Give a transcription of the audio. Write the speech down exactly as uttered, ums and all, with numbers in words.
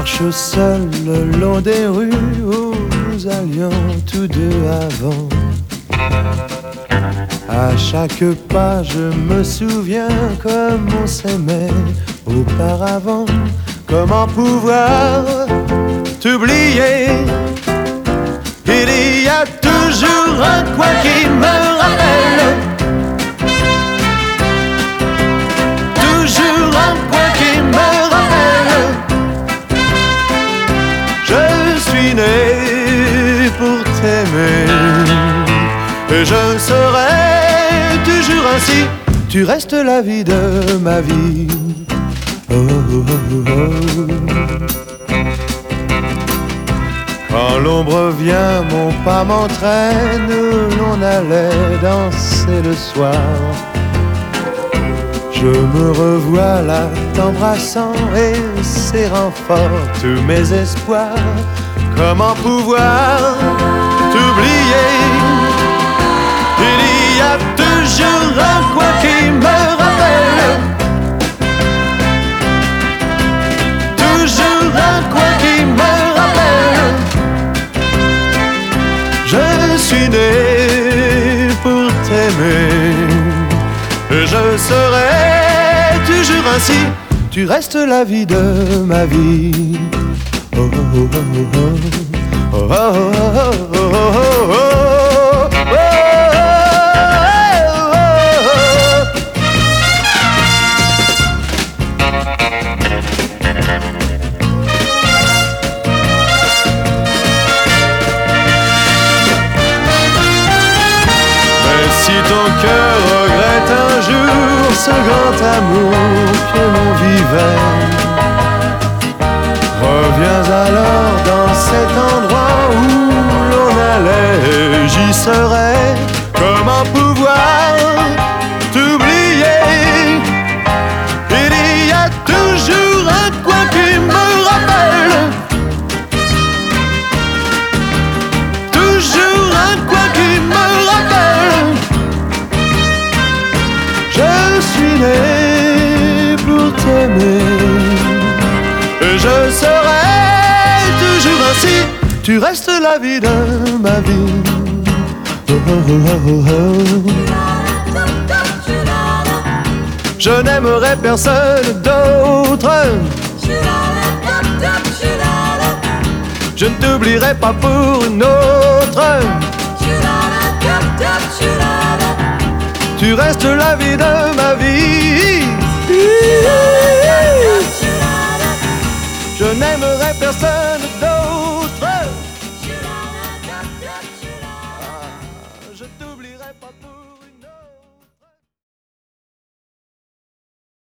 marche seul le long des rues où nous allions tous deux avant. À chaque pas je me souviens comme on s'aimait auparavant. Comment pouvoir t'oublier? Il y a toujours un coin qui me rappelle, toujours un coin qui me rappelle. Je suis né pour t'aimer et je serai toujours ainsi. Tu restes la vie de ma vie. Oh, oh, oh, oh. Quand l'ombre vient, mon pas m'entraîne, l'on allait danser le soir. Je me revois là t'embrassant et serrant fort tous mes espoirs. Comment pouvoir t'oublier? Il y a toujours un coin qui me rappelle, toujours un coin qui me rappelle. Je suis né pour t'aimer et je serai toujours ainsi. Tu restes la vie de ma vie. Oh, oh, oh, oh, oh, oh, oh, oh, oh, oh. Si ton cœur regrette un jour ce grand amour que l'on vivait, reviens alors dans cet endroit où l'on allait, j'y serai. Comment pouvoir t'oublier? Il y a toujours un coin qui me rappelle, toujours un coin qui me rappelle. Je suis né pour t'aimer et je serai toujours ainsi. Tu restes la vie de ma vie. Oh, oh, oh, oh, oh. Je n'aimerai personne d'autre. Je ne t'oublierai pas pour une autre. Tu restes la vie de ma vie. Je n'aimerai personne